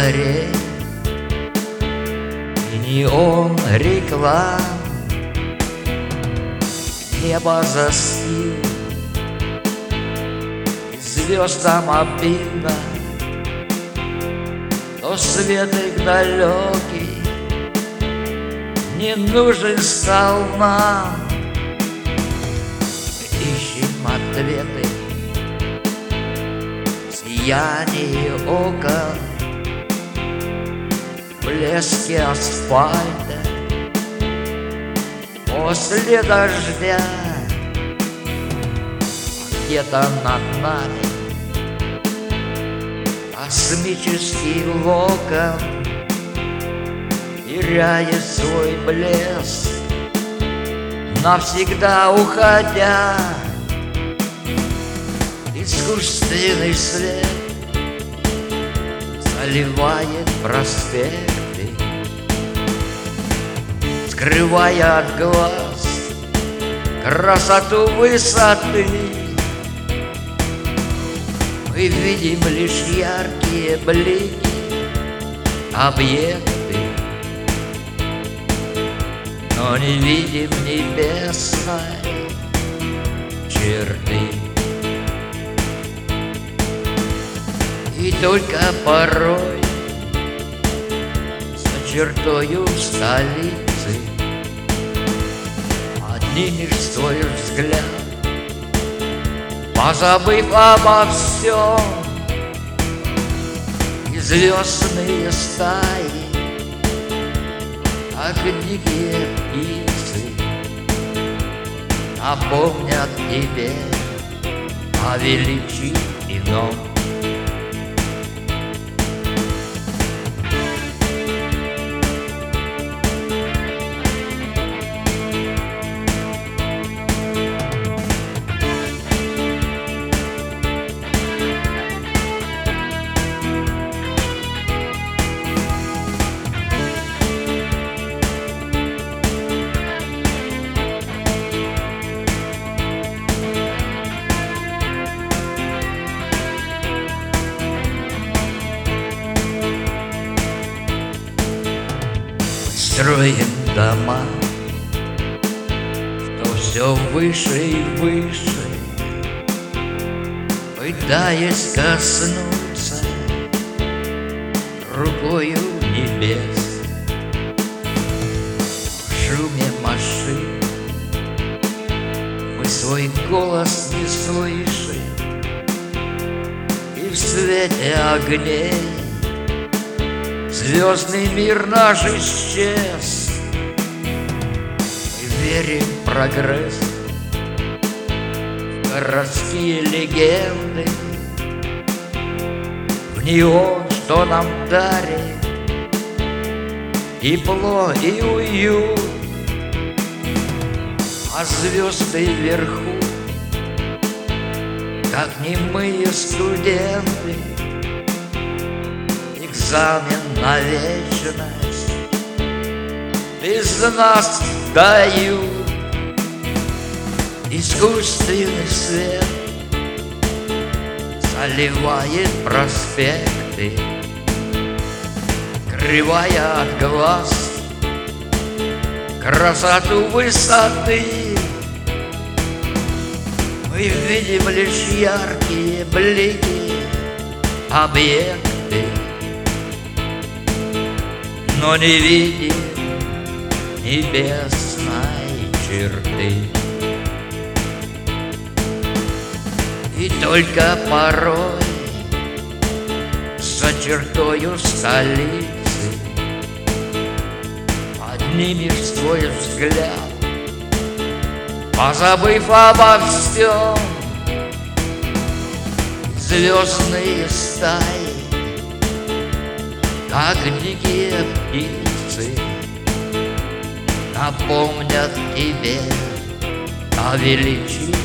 фонарей и неон реклам. Небо застыло, и звездам обидно, но свет их далекий не нужен стал нам. Ищем ответы в сиянии окон, в блеске асфальта после дождя. Где-то над нами космический локон теряет свой блеск, навсегда уходя. Искусственный свет заливает проспекты, скрывая от глаз красоту высоты. Мы видим лишь яркие блики, объекты, но не видим небесной черты. И только порой за чертою столицы поднимешь свой взгляд, позабыв обо всем, и звездные стаи, как дикие птицы, напомнят тебе о величии ином. Строим дома, что все выше и выше, пытаясь коснуться рукою небес. В шуме машин мы свой голос не слышим, и в свете огней звездный мир наш исчез. Мы верим в прогресс, в городские легенды, в неон, что нам дарит тепло и уют. А звезды вверху, как немые студенты, экзамен на вечность без нас дают. Искусственный свет заливает проспекты, скрывая от глаз красоту высоты. Мы видим лишь яркие блики, объекты, но не видим небесной черты. И только порой за чертою столицы поднимешь свой взгляд, позабыв обо всем. Звездные стаи, как дикие птицы, напомнят тебе о величии